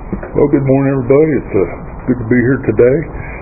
Well, good morning, everybody. It's good to be here today.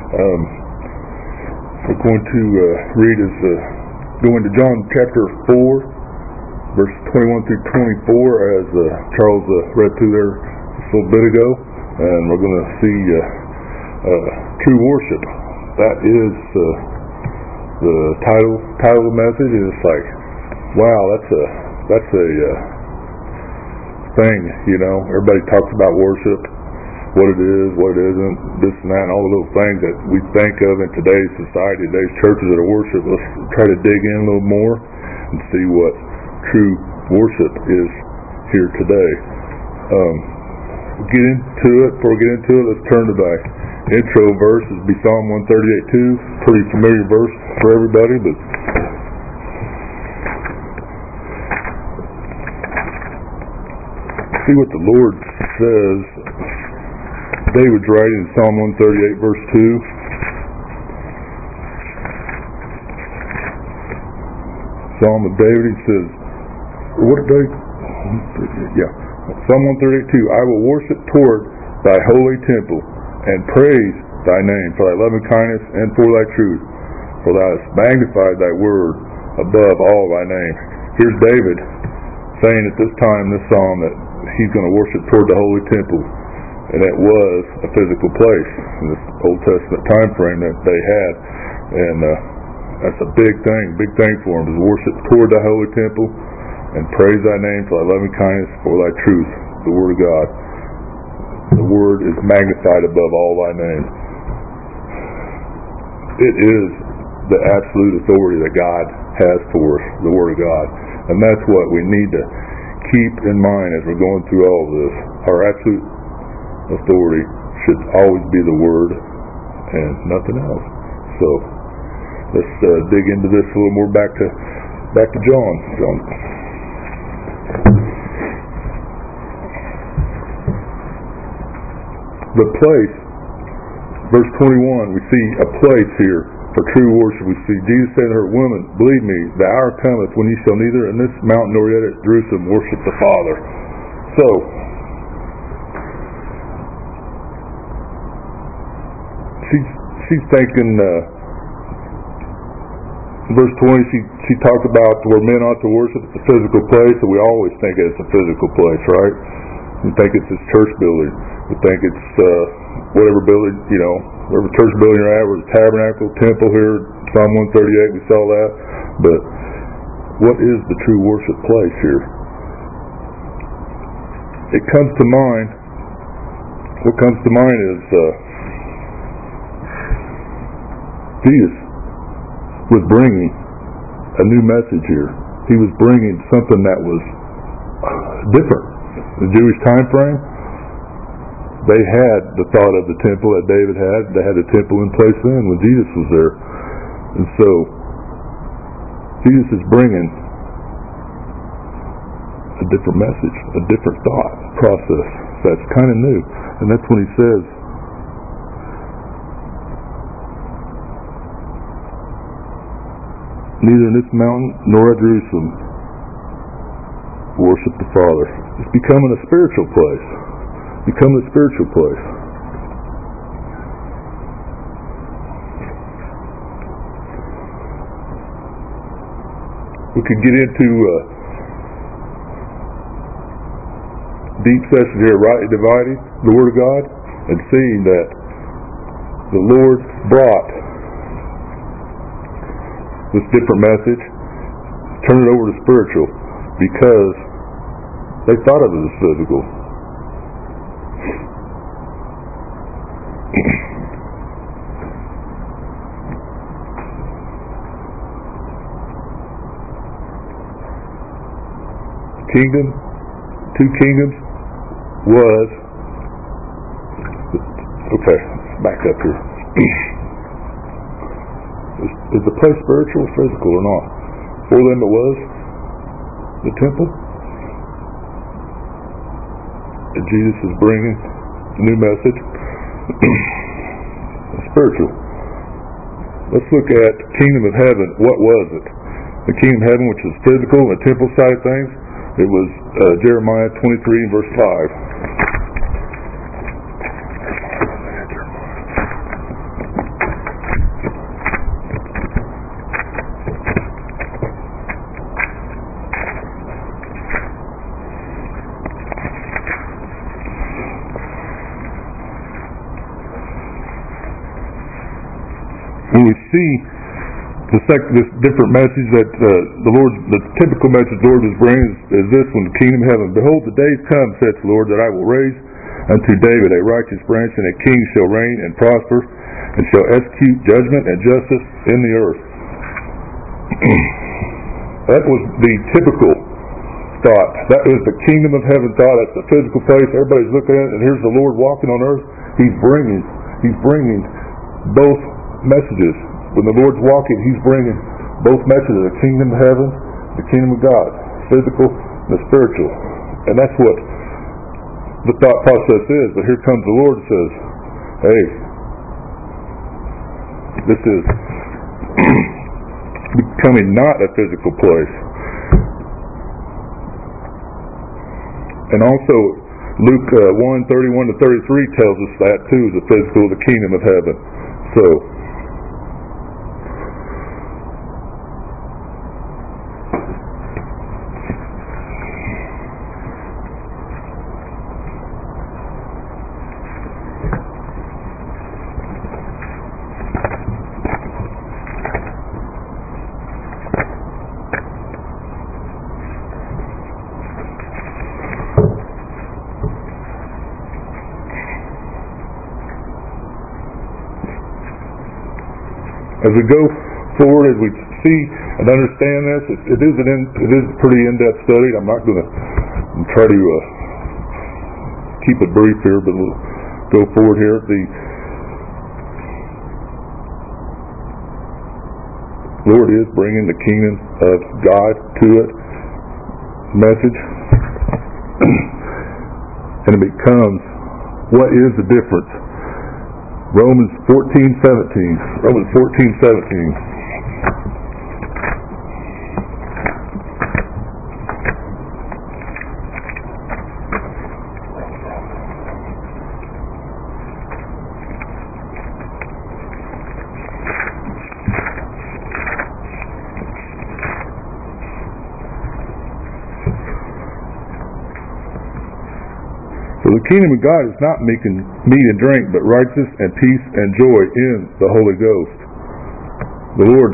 We're going to read go into John chapter 4, verses 21 through 24, as Charles read through there just a little bit ago. And we're going to see true worship. That is the title of the message. And it's like, wow, that's a thing, you know. Everybody talks about worship, what it is, what it isn't, this and that, and all the little things that we think of in today's society, today's churches that are worship. Let's try to dig in a little more and see what true worship is here today. Get into it. Before we get into it, let's turn to the intro verse. It'll be Psalm 138:2. Pretty familiar verse for everybody, but see what the Lord says. David's writing in Psalm 138, verse 2. Psalm of David, he says, what did David? Yeah. Psalm 138:2. I will worship toward thy holy temple and praise thy name for thy loving kindness and for thy truth. For thou hast magnified thy word above all thy name. Here's David saying at this time in this psalm that he's going to worship toward the holy temple. And it was a physical place in this Old Testament time frame that they had. And that's a big thing for him, to worship toward the holy temple and praise thy name for thy loving kindness, for thy truth, the word of God. The word is magnified above all thy name. It is the absolute authority that God has for us, the word of God. And that's what we need to keep in mind as we're going through all of this. Our absolute authority should always be the word and nothing else. So let's dig into this a little more. Back to John. The place, verse 21, we see a place here for true worship. We see Jesus saying to her, woman, believe me, the hour cometh when ye shall neither in this mountain nor yet at Jerusalem worship the Father. So she's thinking, verse 20, she talked about where men ought to worship at the physical place, and we always think it's a physical place, right? We think it's this church building. We think it's whatever building, you know, whatever church building you're at, or the tabernacle, temple here, Psalm 138, we saw that. But what is the true worship place here? It comes to mind, what comes to mind is Jesus was bringing a new message here. He was bringing something that was different. The Jewish time frame, they had the thought of the temple that David had. They had the temple in place then when Jesus was there. And so Jesus is bringing a different message, a different thought process that's kind of new. And that's when he says, neither in this mountain nor at Jerusalem worship the Father. It's becoming a spiritual place. Becoming a spiritual place. We could get into deep session here, rightly dividing the Word of God, and seeing that the Lord brought this different message, turn it over to spiritual, because they thought of it as physical. Kingdom, two kingdoms was, okay, back up here. Is the place spiritual or physical or not? For them it was the temple. And Jesus is bringing a new message. Spiritual. Let's look at the kingdom of heaven. What was it? The kingdom of heaven, which was physical, the temple side of things, it was Jeremiah 23 verse 5. see this different message that the typical message the Lord was bringing is this one: the kingdom of heaven. Behold, the days come, saith the Lord, that I will raise unto David a righteous branch, and a king shall reign and prosper, and shall execute judgment and justice in the earth. That was the typical thought. That was the kingdom of heaven thought. That's the physical place. Everybody's looking at it, and here's the Lord walking on earth. He's bringing both messages. When the Lord's walking, He's bringing both messages: the kingdom of heaven, the kingdom of God, physical and the spiritual. And that's what the thought process is. But here comes the Lord and says, hey, this is becoming not a physical place. And also Luke 1:31-33 tells us that too, the physical, the kingdom of heaven. So as we go forward, as we see and understand this, it is a pretty in-depth study. I'm not going to try to keep it brief here, but we'll go forward here. The Lord is bringing the kingdom of God to it, message, and it becomes, what is the difference? Romans 14:17. For the kingdom of God is not meat and drink, but righteousness and peace and joy in the Holy Ghost. The Lord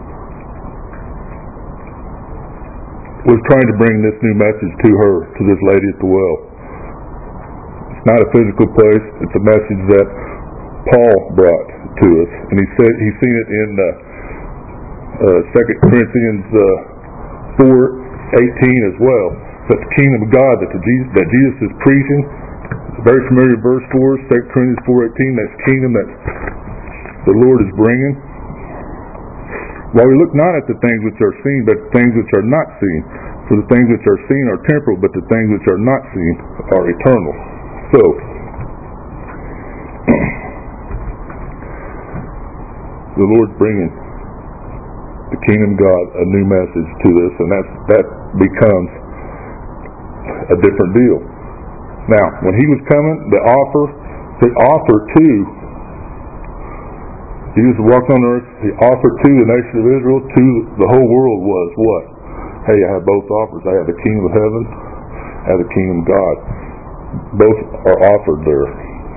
was trying to bring this new message to her, to this lady at the well. It's not a physical place. It's a message that Paul brought to us, and he said he's seen it in 2 Corinthians 4:18 as well. That the kingdom of God that Jesus is preaching. Very familiar verse for us, 2 Corinthians 4:18, that's kingdom that the Lord is bringing. While we look not at the things which are seen, but the things which are not seen. For the things which are seen are temporal, but the things which are not seen are eternal. So, the Lord's bringing the kingdom of God a new message to this, and that becomes a different deal. Now, when He was coming, the offer to Jesus walked on earth, the offer to the nation of Israel, to the whole world was what? Hey, I have both offers. I have the kingdom of heaven, I have the kingdom of God. Both are offered there.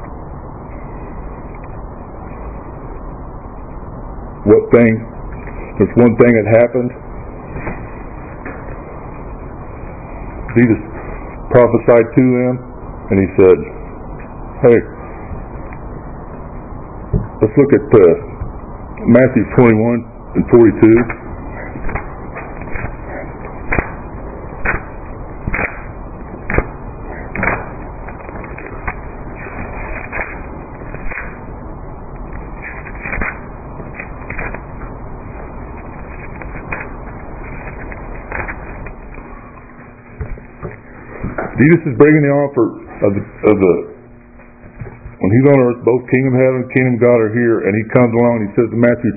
There's one thing that happened. Jesus prophesied to them, and He said, hey, let's look at Matthew 21:42. Jesus is bringing the offer of the when He's on earth, both kingdom of heaven and kingdom of God are here, and He comes along and He says in Matthew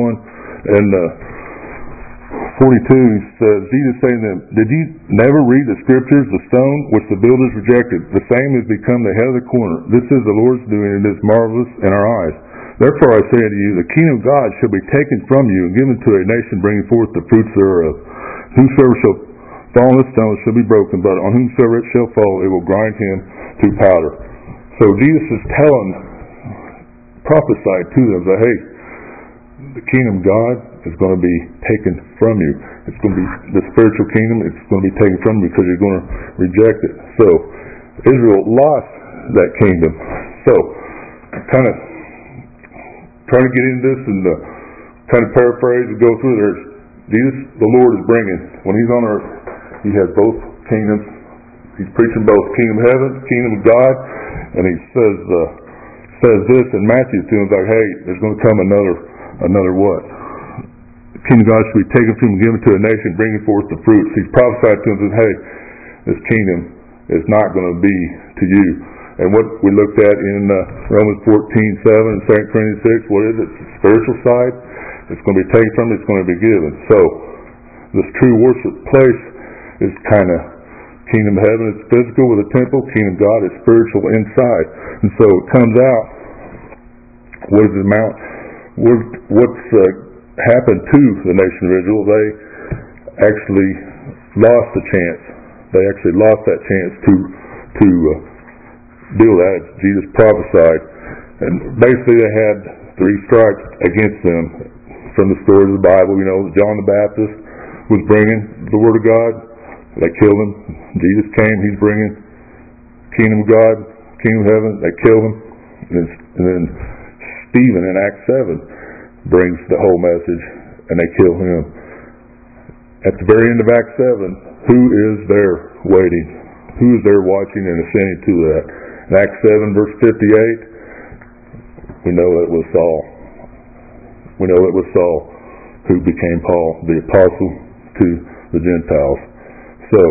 21:42, He says, Jesus saying to them, did ye never read the scriptures, the stone which the builders rejected, the same has become the head of the corner. This is the Lord's doing, and it is marvelous in our eyes. Therefore I say unto you, the kingdom of God shall be taken from you and given to a nation bringing forth the fruits thereof. Whosoever shall fall on the stone shall be broken, but on whomsoever it shall fall, it will grind him to powder. So Jesus is prophesied to them that, hey, the kingdom of God is going to be taken from you. It's going to be the spiritual kingdom. It's going to be taken from you because you're going to reject it. So Israel lost that kingdom. So kind of trying to get into this and kind of paraphrase and go through there. Jesus, the Lord, is bringing, when He's on earth, He has both kingdoms. He's preaching both kingdom of heaven, kingdom of God, and He says this in Matthew to him, like, hey, there's going to come another what? The kingdom of God should be taken from him and given to a nation, bringing forth the fruits. He's prophesied to him and says, hey, this kingdom is not going to be to you. And what we looked at in Romans 14:7 and 2 Corinthians 6, what is it? It's the spiritual side. It's going to be taken from him, it's going to be given. So this true worship place is kind of kingdom of heaven is physical with a temple, kingdom of God is spiritual inside. And so it comes out, what is the amount, what's happened to the nation of Israel? They actually lost the chance. They actually lost that chance to deal with that, as Jesus prophesied. And basically they had 3 strikes against them from the stories of the Bible. You know, John the Baptist was bringing the Word of God. They killed him. Jesus came, He's bringing kingdom of God, kingdom of heaven. They killed him. And then Stephen in Acts 7 brings the whole message, and they kill him. At the very end of Acts 7, who is there waiting? Who is there watching and ascending to that? In Acts 7 verse 58, we know it was Saul. We know it was Saul who became Paul, the apostle to the Gentiles. So,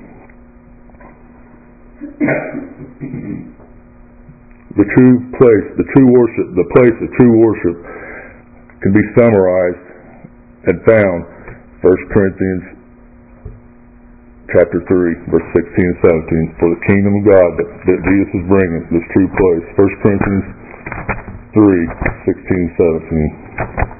the true place, the true worship, the place of true worship can be summarized and found 1 Corinthians chapter 3, verse 16 and 17. For the kingdom of God that Jesus is bringing, this true place. 1 Corinthians 3, 16 and 17.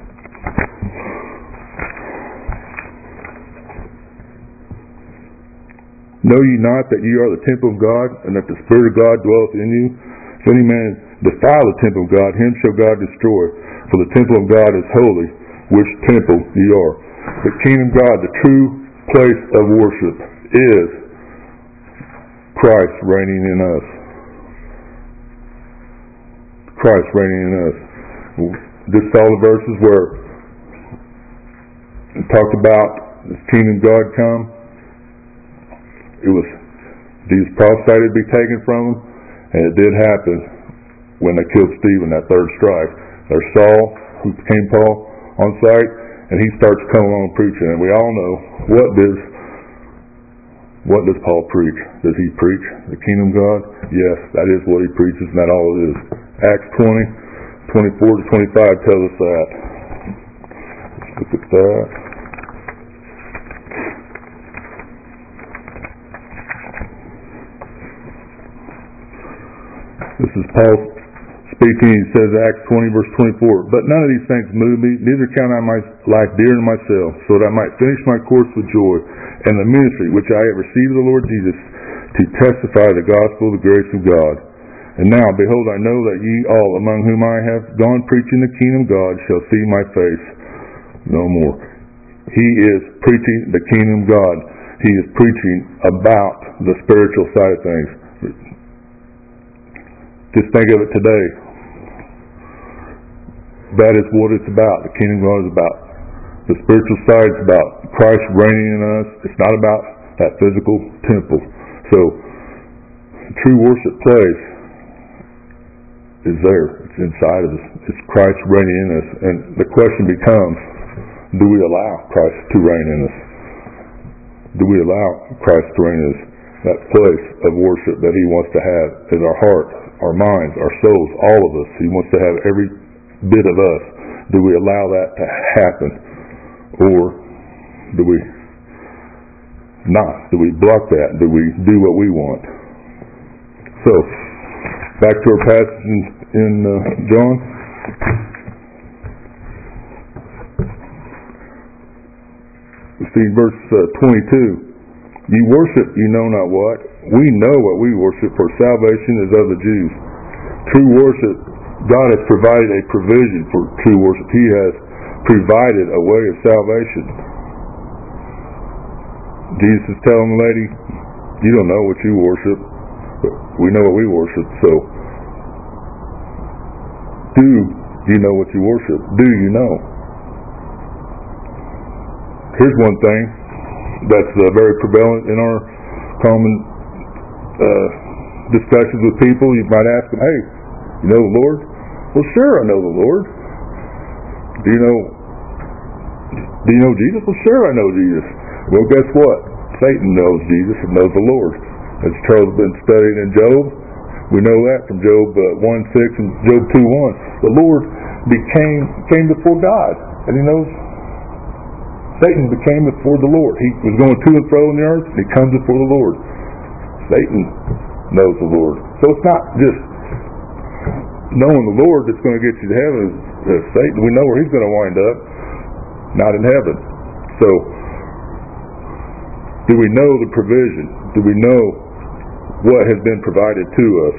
Know ye not that ye are the temple of God, and that the Spirit of God dwelleth in you? If any man defile the temple of God, him shall God destroy. For the temple of God is holy, which temple ye are. The kingdom of God, the true place of worship, is Christ reigning in us. Christ reigning in us. Just saw the verses where it talked about the kingdom of God come. It was Jesus prophesied it would be taken from them, and it did happen when they killed Stephen, that 3rd strike. There's Saul, who became Paul, on site, and he starts coming along preaching. And we all know, what does Paul preach? Does he preach the kingdom of God? Yes, that is what he preaches, and that all it is. Acts 20, 24 to 25 tells us that. Let's look at that. This is Paul speaking. He says, Acts 20, verse 24, But none of these things move me, neither count I my life dear to myself, so that I might finish my course with joy, and the ministry which I have received of the Lord Jesus, to testify the gospel of the grace of God. And now, behold, I know that ye all, among whom I have gone preaching the kingdom of God, shall see my face no more. He is preaching the kingdom of God. He is preaching about the spiritual side of things. Just think of it today. That is what it's about. The kingdom of God is about. The spiritual side is about Christ reigning in us. It's not about that physical temple. So, the true worship place is there. It's inside of us. It's Christ reigning in us. And the question becomes, do we allow Christ to reign in us? Do we allow Christ to reign in us? That place of worship that He wants to have is our heart, our minds, our souls, all of us. He wants to have every bit of us. Do we allow that to happen? Or do we not? Do we block that? Do we do what we want? So, back to our passage in John. We see verse 22. Ye worship, you know not what. We know what we worship, for salvation is of the Jews. True worship, God has provided a provision for true worship. He has provided a way of salvation. Jesus is telling the lady, you don't know what you worship, but we know what we worship, so do you know what you worship? Do you know? Here's one thing that's very prevalent in our common discussions with people. You might ask them, hey, you know the Lord? Well, sure, I know the Lord. Do you know Jesus? Well, sure, I know Jesus. Well, guess what? Satan knows Jesus and knows the Lord. As Charles has been studying in Job, we know that from Job 1:6 and Job 2:1. The Lord came before God, and he knows Satan became before the Lord. He was going to and fro in the earth, and he comes before the Lord. Satan knows the Lord. So it's not just knowing the Lord that's going to get you to heaven. Satan, we know where he's going to wind up, not in heaven. So, do we know the provision? Do we know what has been provided to us?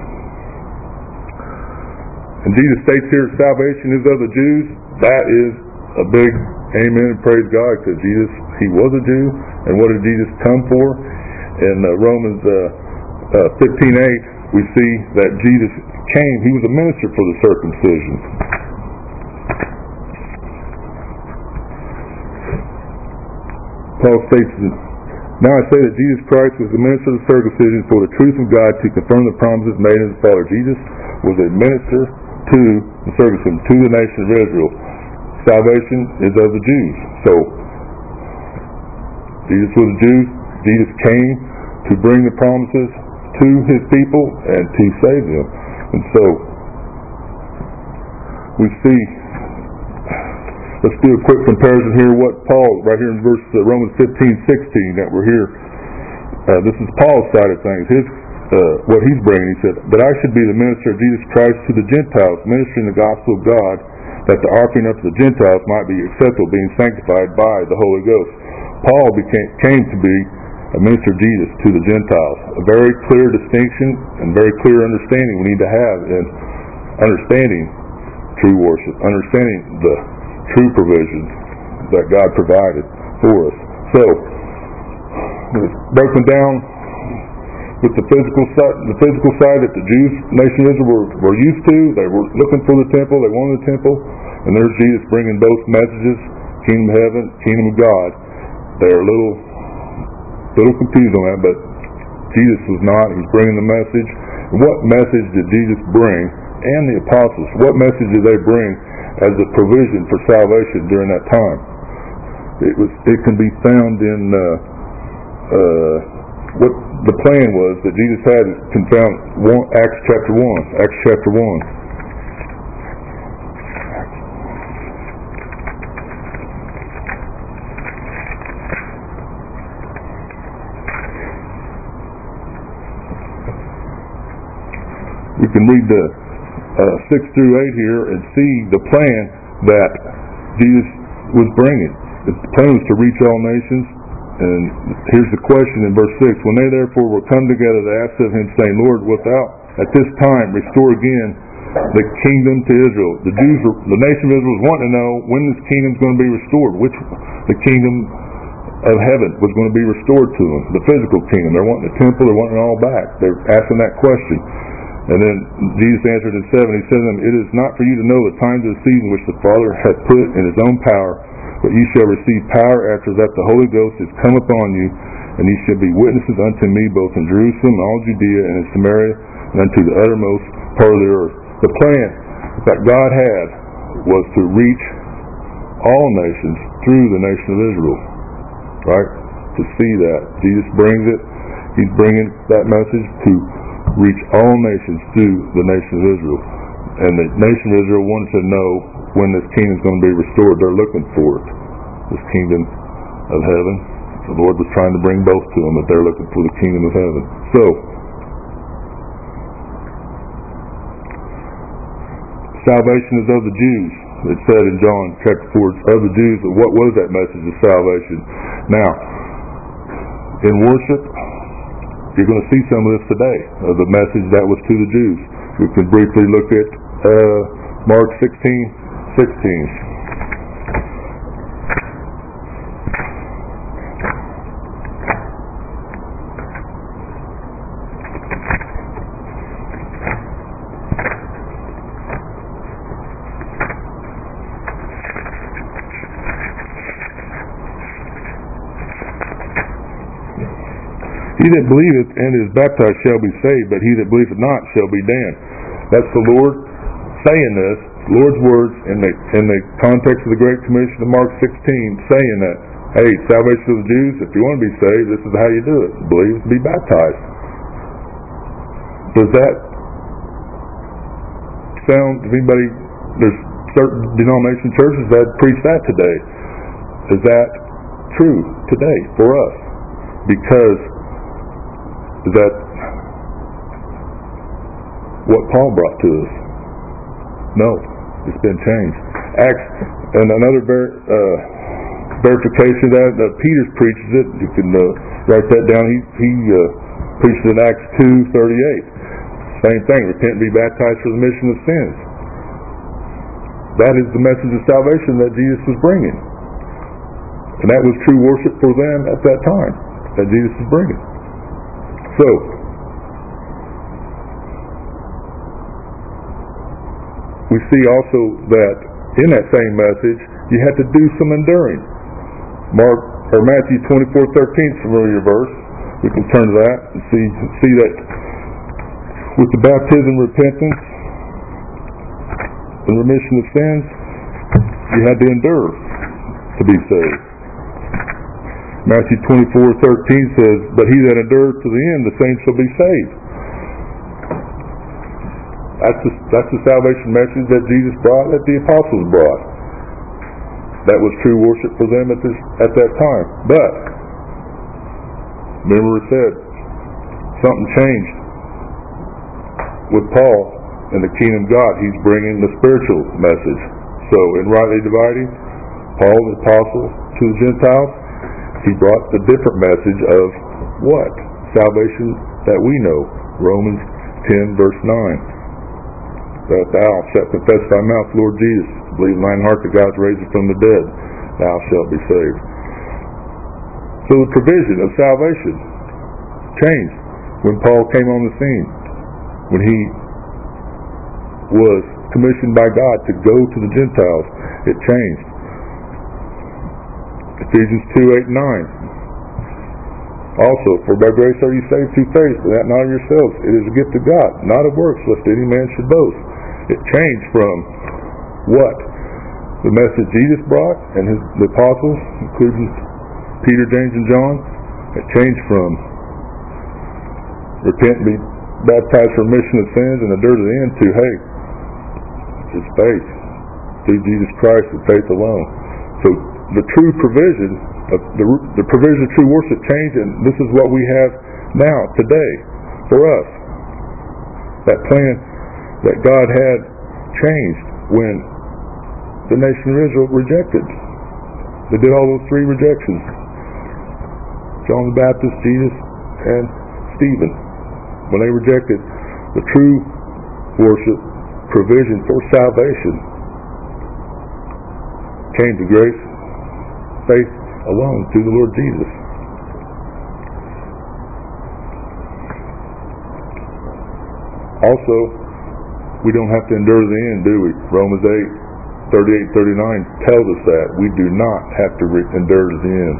And Jesus states here, salvation is of the Jews. That is a big amen and praise God, because Jesus, he was a Jew. And what did Jesus come for? In Romans 15:8, we see that Jesus came. He was a minister for the circumcision. Paul states, now I say that Jesus Christ was the minister of the circumcision for the truth of God, to confirm the promises made in his Father. Jesus was a minister to the circumcision, to the nation of Israel. Salvation is of the Jews. So, Jesus was a Jew. Jesus came to bring the promises to his people and to save them. And so, we see, let's do a quick comparison here. What Paul, right here in verse Romans 15:16 that we're here, this is Paul's side of things. What he's bringing, he said, that I should be the minister of Jesus Christ to the Gentiles, ministering the gospel of God, that the offering up to the Gentiles might be acceptable, being sanctified by the Holy Ghost. Paul came to be a minister of Jesus to the Gentiles. A very clear distinction and very clear understanding we need to have in understanding true worship, understanding the true provisions that God provided for us. So, it's broken down with the physical side that the Jews, nation of Israel, were used to. They were looking for the temple. They wanted the temple. And there's Jesus bringing both messages, kingdom of heaven, kingdom of God. They're a little confused on that, but Jesus was not. He was bringing the message. And what message did Jesus bring? And the apostles, what message did they bring as a provision for salvation during that time? It can be found in what the plan was that Jesus had. Can found Acts chapter 1. Acts chapter 1. We can read the 6 through 8 here and see the plan that Jesus was bringing. The plan was to reach all nations. And here's the question in verse 6. When they therefore were come together, they asked of him, saying, Lord, wilt thou at this time restore again the kingdom to Israel? The Jews, the nation of Israel, was wanting to know when this kingdom is going to be restored. Which the kingdom of heaven was going to be restored to them. The physical kingdom. They're wanting the temple. They're wanting it all back. They're asking that question. And then Jesus answered in 7. He said to them, it is not for you to know the times of the season which the Father hath put in his own power, but ye shall receive power after that the Holy Ghost is come upon you, and ye shall be witnesses unto me both in Jerusalem and all Judea and in Samaria and unto the uttermost part of the earth. The plan that God had was to reach all nations through the nation of Israel. Right? To see that. Jesus brings it. He's bringing that message to reach all nations through the nation of Israel. And the nation of Israel wanted to know when this kingdom is going to be restored. They're looking for it. This kingdom of heaven. The Lord was trying to bring both to them, but they're looking for the kingdom of heaven. So, salvation is of the Jews. It said in John chapter 4, it's of the Jews. What was that message of salvation? Now, in worship, you're going to see some of this today, of the message that was to the Jews. We can briefly look at Mark 16:16. He that believeth and is baptized shall be saved, but he that believeth not shall be damned. That's the Lord saying this, Lord's words in the context of the Great Commission of Mark 16, saying that, hey, salvation of the Jews, if you want to be saved, this is how you do it. Believe and be baptized. Does that sound to anybody? There's certain denomination churches that preach that today. Is that true today for us? Because is that what Paul brought to us? No, it's been changed. Acts, and another verification of that, Peter preaches it. You can write that down. He preaches in Acts 2:38. Same thing, repent and be baptized for the remission of sins. That is the message of salvation that Jesus was bringing. And that was true worship for them at that time, that Jesus was bringing. So, we see also that in that same message, you had to do some enduring. Matthew 24:13 is a familiar verse. We can turn to that and see that with the baptism, repentance, and remission of sins, you had to endure to be saved. Matthew 24:13 says, but he that endures to the end, the same shall be saved. That's the salvation message that Jesus brought, that the apostles brought. That was true worship for them at that time. But remember it said something changed with Paul in the kingdom of God. He's bringing the spiritual message. So in rightly dividing, Paul the apostle to the Gentiles, he brought the different message of what? Salvation that we know. Romans 10 verse 9. That thou shalt confess thy mouth, Lord Jesus, believe in thine heart that God's raised him from the dead, thou shalt be saved. So the provision of salvation changed when Paul came on the scene. When he was commissioned by God to go to the Gentiles, it changed. Ephesians 2:8-9. Also, for by grace are you saved through faith, and that not of yourselves. It is a gift of God, not of works, lest any man should boast. It changed from what? The message Jesus brought and the apostles, including Peter, James, and John. It changed from repent and be baptized for remission of sins and endure to the end to, hey, it's faith through Jesus Christ and faith alone. So the true provision of the provision of true worship changed, and this is what we have now, today, for us. That plan that God had changed when the nation of Israel rejected. They did all those three rejections. John the Baptist, Jesus, and Stephen. When they rejected the true worship provision for salvation, came to grace, faith alone through the Lord Jesus. Also, we don't have to endure to the end, do we? Romans 8:38-39 tells us that. We do not have to endure to the end.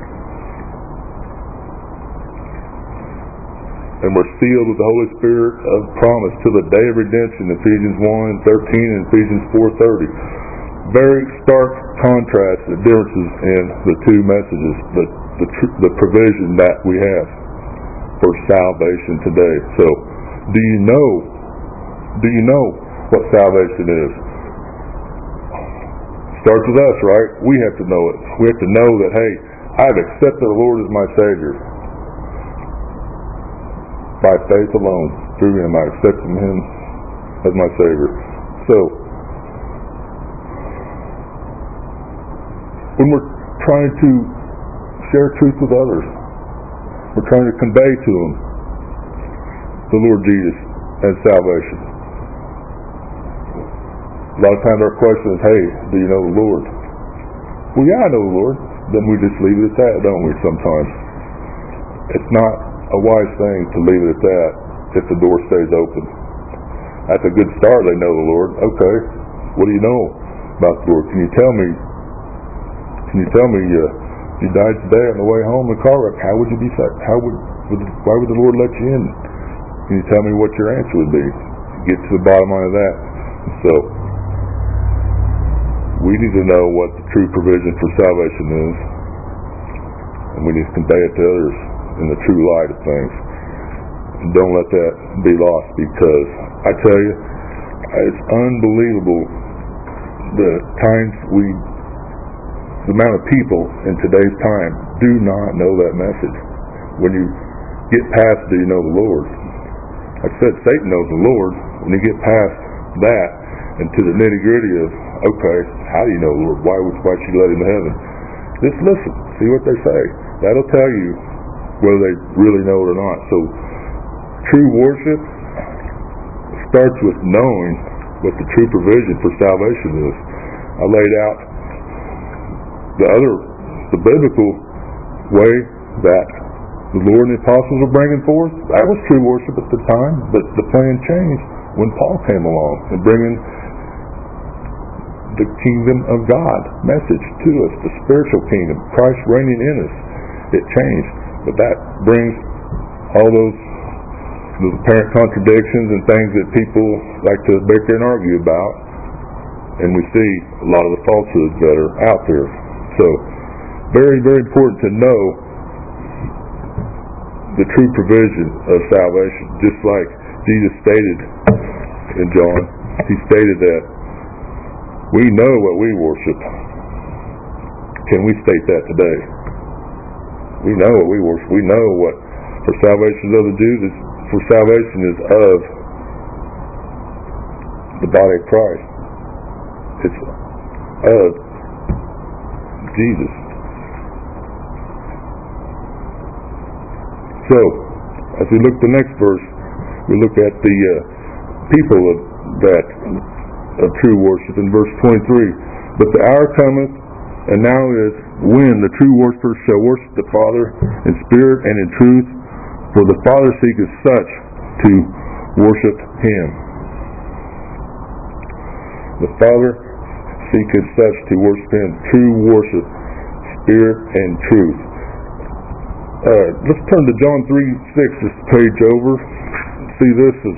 And we're sealed with the Holy Spirit of promise to the day of redemption, Ephesians 1:13 and Ephesians 4:30. Very stark contrast, the differences in the two messages, the provision that we have for salvation today. So, do you know what salvation is? Starts with us, right? We have to know it. We have to know that, hey, I've accepted the Lord as my Savior. By faith alone, through Him, I accept Him as my Savior. So, when we're trying to share truth with others, we're trying to convey to them the Lord Jesus and salvation. A lot of times our question is, hey, do you know the Lord? Well, yeah, I know the Lord. Then we just leave it at that, don't we, sometimes? It's not a wise thing to leave it at that if the door stays open. That's a good start. They know the Lord. Okay, what do you know about the Lord? Can you tell me you died today on the way home in a car wreck? How would you be saved? How would Why would the Lord let you in? Can you tell me what your answer would be? Get to the bottom line of that. So, we need to know what the true provision for salvation is, and we need to convey it to others in the true light of things. And don't let that be lost, because I tell you, it's unbelievable the amount of people in today's time do not know that message. When you get past, do you know the Lord? Like I said, Satan knows the Lord. When you get past that and to the nitty-gritty of, okay, how do you know the Lord? Why should you let him to heaven? Just listen, see what they say. That'll tell you whether they really know it or not. So, true worship starts with knowing what the true provision for salvation is. I laid out the biblical way that the Lord and the apostles were bringing forth. That was true worship at the time, but the plan changed when Paul came along and bringing the kingdom of God message to us, the spiritual kingdom, Christ reigning in us. It changed, but that brings all those apparent contradictions and things that people like to bicker and argue about, and we see a lot of the falsehoods that are out there. So, very, very important to know the true provision of salvation, just like Jesus stated in John. He stated that we know what we worship. Can we state that today? We know what we worship. We know what for salvation of the Jews is. For salvation is of the body of Christ. It's of Jesus. So, as we look at the next verse, we look at the people of true worship in verse 23. But the hour cometh, and now is, when the true worshipers shall worship the Father in spirit and in truth, for the Father seeketh such to worship Him. The Father seeketh such to worship Him. True worship, spirit and truth. Let's turn to John 3:6, just a page over. See, this is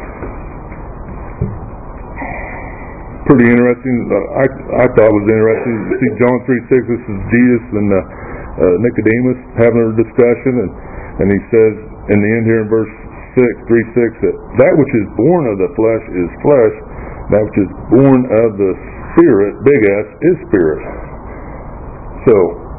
pretty interesting. I thought it was interesting. See, John 3:6, this is Jesus and Nicodemus having a discussion, and he says in the end here in verse 3:6, that which is born of the flesh is flesh, that which is born of the Spirit, big S, is spirit. So,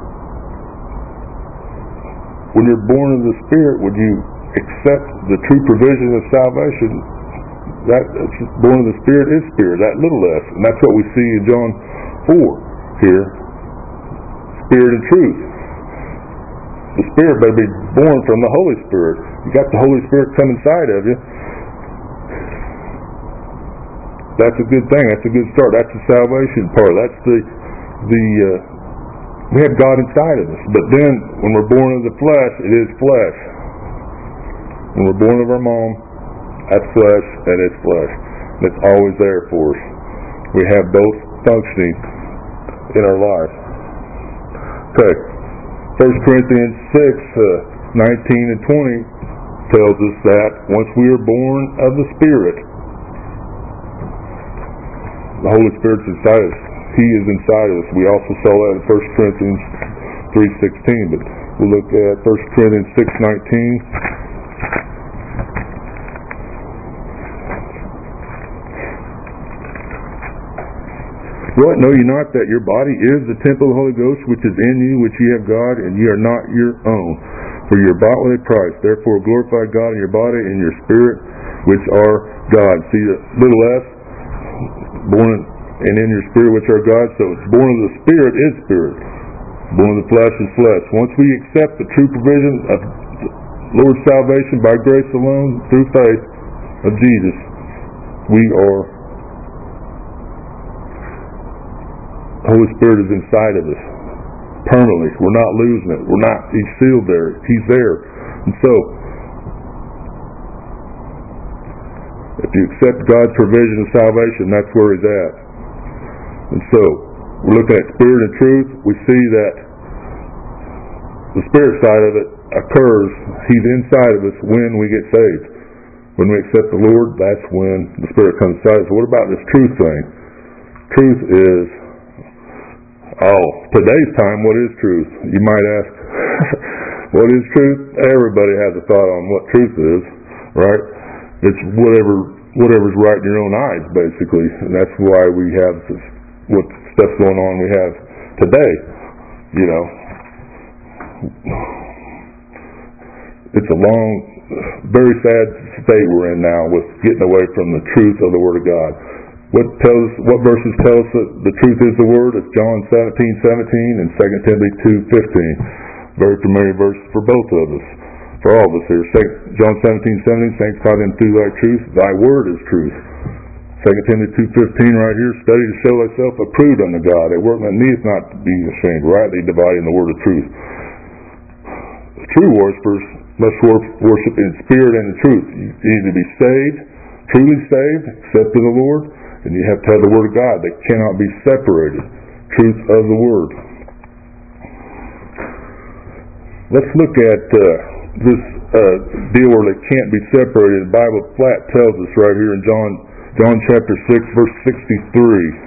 when you're born of the Spirit, would you accept the true provision of salvation? That born of the Spirit is spirit, that little s. And that's what we see in John 4 here. Spirit and truth. The Spirit better be born from the Holy Spirit. You got the Holy Spirit come inside of you. That's a good thing. That's a good start. That's the salvation part. That's we have God inside of us. But then, when we're born of the flesh, it is flesh. When we're born of our mom, that's flesh, and it's flesh. And it's always there for us. We have both functioning in our lives. Okay. 1 Corinthians 6, 19 and 20 tells us that once we are born of the Spirit, the Holy Spirit's inside us. He is inside of us. We also saw that in 1 Corinthians 3:16, but we'll look at 1 Corinthians 6:19. What, know ye not that your body is the temple of the Holy Ghost, which is in you, which ye have God, and ye are not your own? For ye are bought with a price. Therefore glorify God in your body and your spirit, which are God. See the little s, born and in your spirit, which are God. So it's born of the Spirit is spirit. Born of the flesh is flesh. Once we accept the true provision of the Lord's salvation by grace alone, through faith of Jesus, we are, the Holy Spirit is inside of us permanently. We're not losing it. He's sealed there. He's there. And so, if you accept God's provision of salvation, that's where He's at. And so, we're looking at spirit and truth. We see that the spirit side of it occurs, He's inside of us when we get saved. When we accept the Lord, that's when the Spirit comes inside us. So what about this truth thing? Truth is, today's time, what is truth? You might ask, what is truth? Everybody has a thought on what truth is, right? It's whatever's right in your own eyes, basically. And that's why we have what stuff's going on we have today, you know. It's a long, very sad state we're in now with getting away from the truth of the Word of God. What verses tell us that the truth is the Word? It's John 17:17 and 2 Timothy 2:15. Very familiar verses for both of us, for all of us here. John 17:17, sanctify them through thy truth. Thy Word is truth. 2 Timothy 2:15 right here, study to show thyself approved unto God, a workman that needeth not to be ashamed, rightly dividing the word of truth. The true worshipers must worship in spirit and in truth. You need to be saved, truly saved, accepted the Lord, and you have to have the Word of God. They cannot be separated. Truth of the Word. Let's look at this deal where they can't be separated. The Bible flat tells us right here in John chapter 6, verse 63.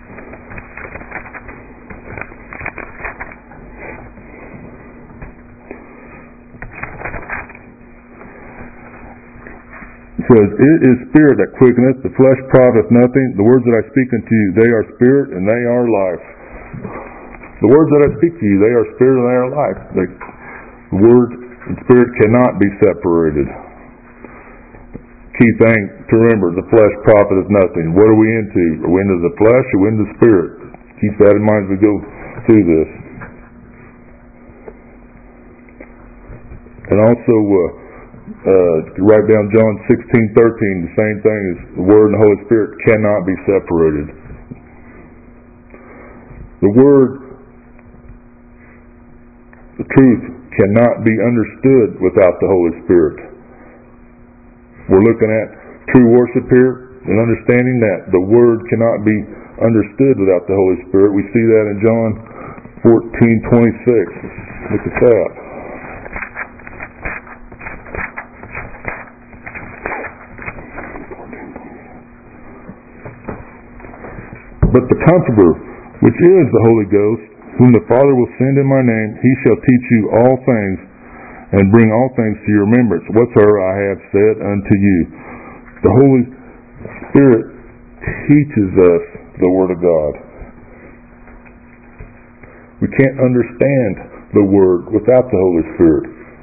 It says, it is spirit that quickeneth, the flesh profiteth nothing. The words that I speak unto you, they are spirit and they are life. The words that I speak to you, they are spirit and they are life. The word and spirit cannot be separated. Key thing to remember, the flesh profiteth nothing. What are we into? Are we into the flesh or are we into the spirit? Keep that in mind as we go through this. And also, write down John 16:13, the same thing as the Word and the Holy Spirit cannot be separated. The Word, the truth, cannot be understood without the Holy Spirit. We're looking at true worship here and understanding that the Word cannot be understood without the Holy Spirit. We see that in John 14:26. Look at that. But the Comforter, which is the Holy Ghost, whom the Father will send in my name, he shall teach you all things, and bring all things to your remembrance, whatsoever I have said unto you. The Holy Spirit teaches us the Word of God. We can't understand the Word without the Holy Spirit.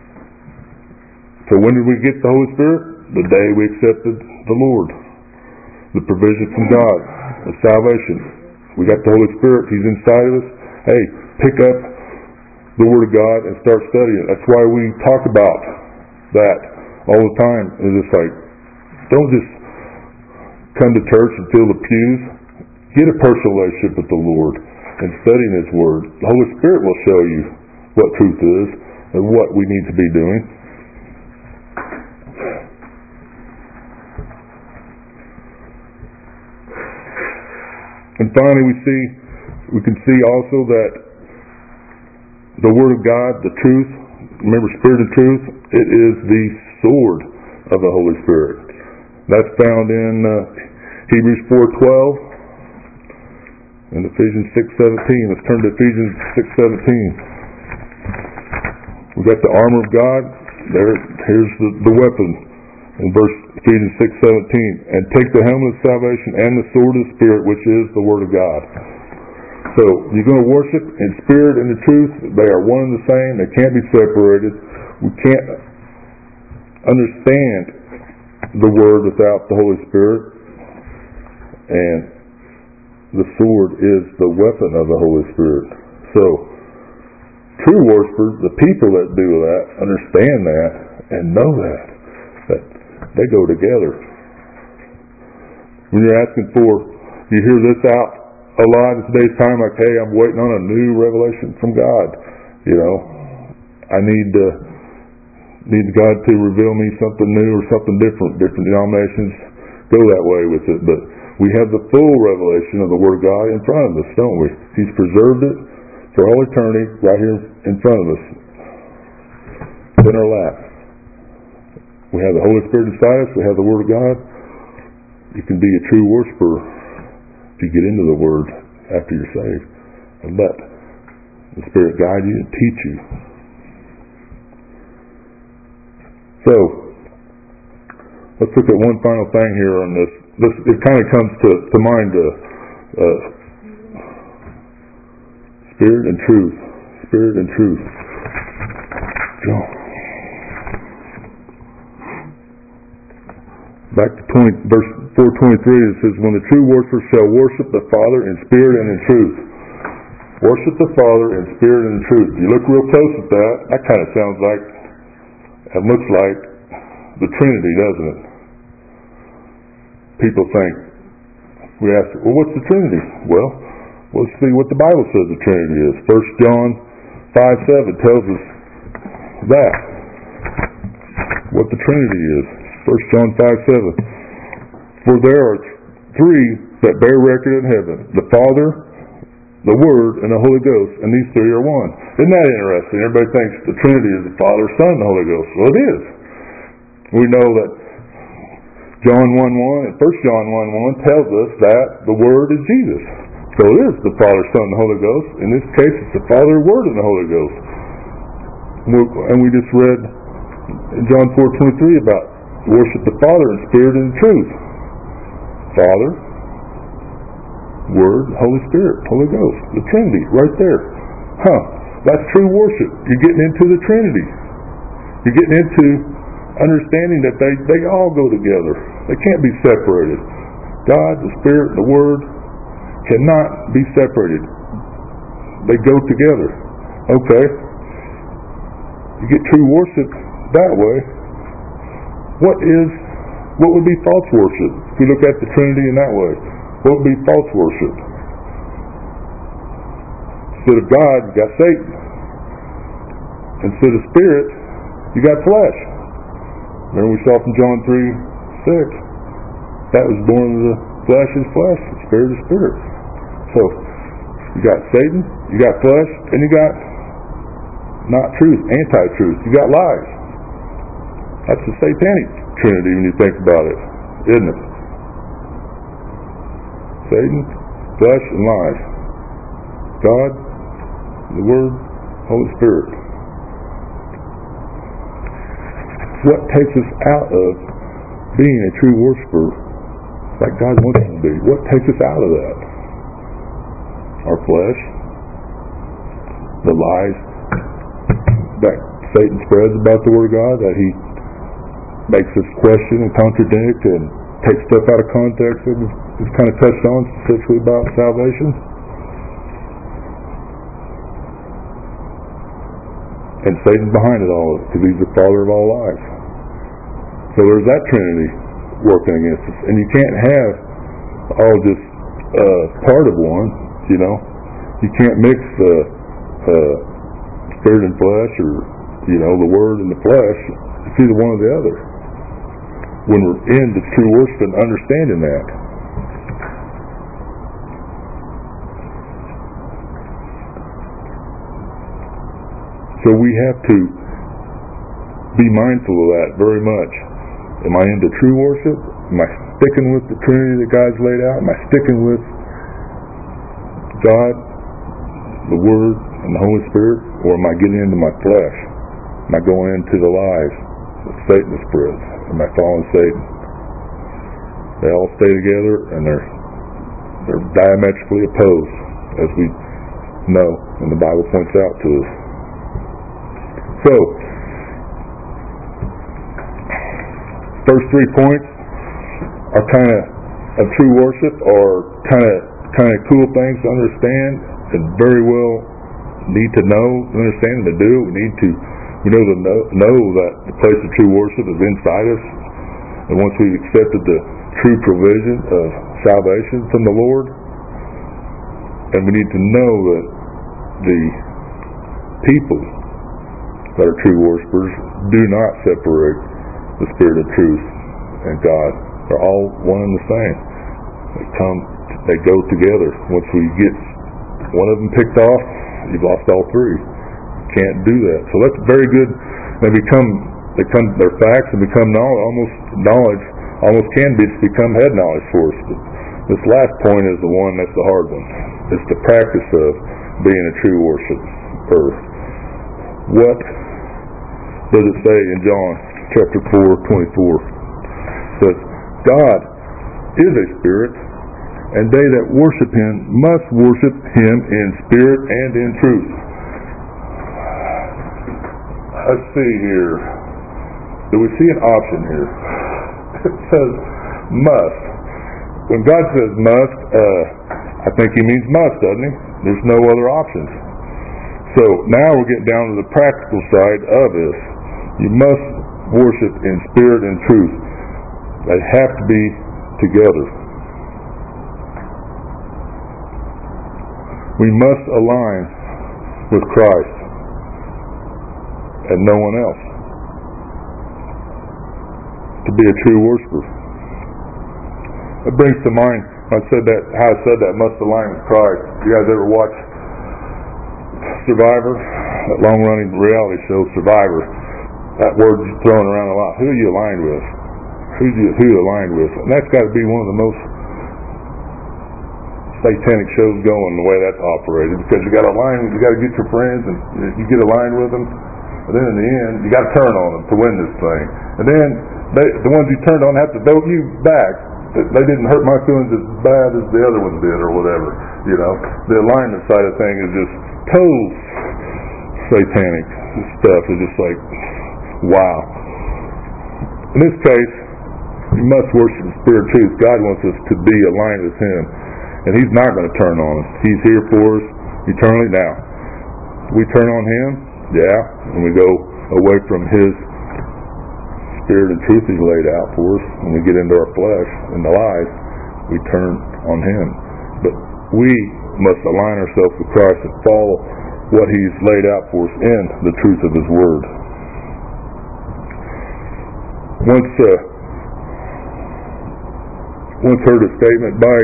So when did we get the Holy Spirit? The day we accepted the Lord. The provision from God. Of salvation. We got the Holy Spirit. He's inside of us. Hey, pick up the Word of God and start studying it. That's why we talk about that all the time. It's just like, don't just come to church and fill the pews. Get a personal relationship with the Lord and studying His Word. The Holy Spirit will show you what truth is and what we need to be doing. And finally, we can see also that the Word of God, the truth, remember Spirit and truth, it is the sword of the Holy Spirit. That's found in Hebrews 4:12 and Ephesians 6:17. Let's turn to Ephesians 6:17. We got the armor of God. Here's the weapon. In Ephesians 6:17, and take the helmet of salvation and the sword of the Spirit, which is the Word of God. So you're going to worship in spirit and the truth. They are one and the same. They can't be separated. We can't understand the Word without the Holy Spirit. And the sword is the weapon of the Holy Spirit. So true worshipers, the people that do that, understand that and know that they go together. When you're asking you hear this out a lot in today's time, like, hey, I'm waiting on a new revelation from God. You know, I need God to reveal me something new or something different. Different denominations go that way with it, but we have the full revelation of the Word of God in front of us, don't we? He's preserved it for all eternity right here in front of us. in our lap. We have the Holy Spirit inside us. We have the Word of God. You can be a true worshiper if you get into the Word after you're saved and let the Spirit guide you and teach you. So, let's look at one final thing here on this. It kind of comes to mind, Spirit and truth. Spirit and truth. Back to verse 4:23, it says, "When the true worshiper shall worship the Father in spirit and in truth." Worship the Father in spirit and in truth. You look real close at that kind of sounds like, and looks like, the Trinity, doesn't it? People think, we ask, well, what's the Trinity? Well, let's see what the Bible says the Trinity is. 1 John 5:7 tells us that, what the Trinity is. 1 John 5:7. "For there are three that bear record in heaven, the Father, the Word, and the Holy Ghost, and these three are one." Isn't that interesting? Everybody thinks the Trinity is the Father, Son, and the Holy Ghost. Well, it is. We know that John 1:1 and 1 John 1:1 tells us that the Word is Jesus. So it is the Father, Son, and the Holy Ghost. In this case, it's the Father, Word, and the Holy Ghost. And we just read in John 4:23 about worship the Father in spirit and in truth. Father, Word, Holy Spirit, Holy Ghost. The Trinity, right there. That's true worship. You're getting into the Trinity. You're getting into understanding that they all go together. They can't be separated. God, the Spirit, and the Word cannot be separated. They go together. Okay. You get true worship that way. What would be false worship? If you look at the Trinity in that way, what would be false worship? Instead of God, you got Satan. Instead of Spirit, you got flesh. Remember we saw from John 3:6, that was born of the flesh is flesh, the Spirit is spirit. So, you got Satan, you got flesh, and you got not truth, anti-truth. You got lies. That's the satanic Trinity when you think about it, isn't it? Satan, flesh, and lies. God, the Word, Holy Spirit. What takes us out of being a true worshiper like God wants us to be? What takes us out of that? Our flesh, the lies that Satan spreads about the Word of God, that he makes us question and contradict and take stuff out of context that we've kind of touched on specifically about salvation. And Satan's behind it all because he's the father of all lies. So there's that Trinity working against us. And you can't have all just part of one, you know. You can't mix the spirit and flesh or, you know, the Word and the flesh. It's either one or the other. When we're in the true worship and understanding that. So we have to be mindful of that very much. Am I into true worship? Am I sticking with the Trinity that God's laid out? Am I sticking with God, the Word, and the Holy Spirit? Or am I getting into my flesh? Am I going into the lies that Satan spreads? Am I following Satan? They all stay together and they're diametrically opposed, as we know and the Bible points out to us. So, first 3 points are kind of true worship, or kind of cool things to understand and very well need to know, understand, and to do. We know that the place of true worship is inside us, and once we've accepted the true provision of salvation from the Lord, and we need to know that the people that are true worshipers do not separate the Spirit of truth and God. They're all one and the same. They go together. Once we get one of them picked off, you've lost all three. You can't do that. So that's a very good They're facts and become knowledge. Almost can become head knowledge for us. But this last point is the one that's the hard one. It's the practice of being a true worshiper. What does it say in John chapter 4:24? It says, God is a spirit, and they that worship him must worship him in spirit and in truth. Let's see here. Do we see an option here? It says must. When God says must, I think he means must, doesn't he? There's no other options. So now we're getting down to the practical side of this. You must worship in spirit and truth. They have to be together. We must align with Christ and no one else to be a true worshiper. It brings to mind how I said that must align with Christ. You guys ever watch Survivor? That long-running reality show, Survivor. That word's thrown around a lot. Who are you aligned with? Who you aligned with? And that's got to be one of the most satanic shows going, the way that's operated, because you got to align. You got to get your friends, and you get aligned with them. And then in the end, you got to turn on them to win this thing. And then the ones you turned on have to vote you back. They didn't hurt my feelings as bad as the other ones did, or whatever. You know, the alignment side of thing is just total satanic stuff. It's just like, wow. In this case, you must worship in spirit and truth. God wants us to be aligned with him, and he's not going to turn on us. He's here for us eternally. Now, we turn on him, yeah, and we go away from his spirit and truth he's laid out for us, and we get into our flesh and the lies, we turn on him. But we must align ourselves with Christ and follow what he's laid out for us in the truth of his word. Once heard a statement by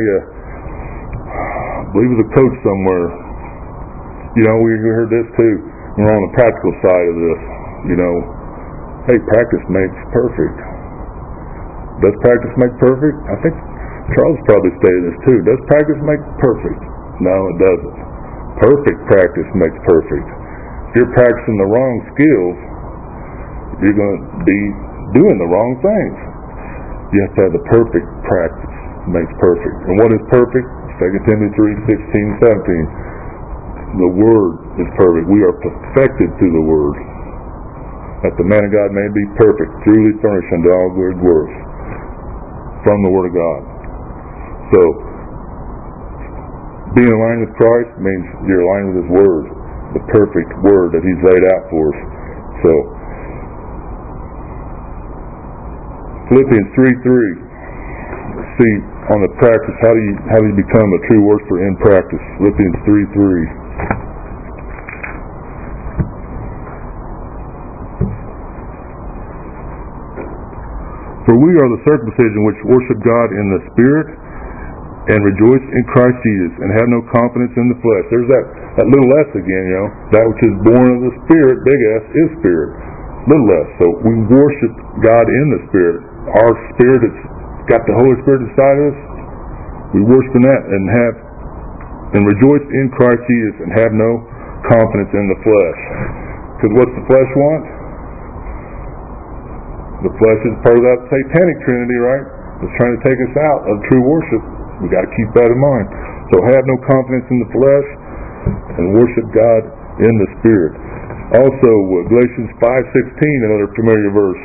I believe it was a coach somewhere. You know, we heard this too. We're on the practical side of this. You know, hey, practice makes perfect. Does practice make perfect? I think Charles probably stated this too. Does practice make perfect? No, it doesn't. Perfect practice makes perfect. If you're practicing the wrong skills, you're going to be doing the wrong things. You have to have the perfect practice makes perfect. And what is perfect? 2 Timothy 3:16-17. The Word is perfect. We are perfected through the Word, that the man of God may be perfect, truly furnished unto all good works, from the Word of God. So, being aligned with Christ means you're aligned with his Word, the perfect Word that he's laid out for us. So, Philippians 3:3. Let's see on the practice, how do you become a true worshiper in practice? Philippians 3:3. For we are the circumcision which worship God in the Spirit and rejoice in Christ Jesus and have no confidence in the flesh. There's that little s again, you know. That which is born of the Spirit, big S, is Spirit. Little s. So we worship God in the Spirit. Our spirit has got the Holy Spirit inside of us. We worship in that and rejoice in Christ Jesus and have no confidence in the flesh. Because what's the flesh want? The flesh is part of that satanic trinity, right? It's trying to take us out of true worship. We got to keep that in mind. So have no confidence in the flesh and worship God in the Spirit. Also, Galatians 5:16, another familiar verse.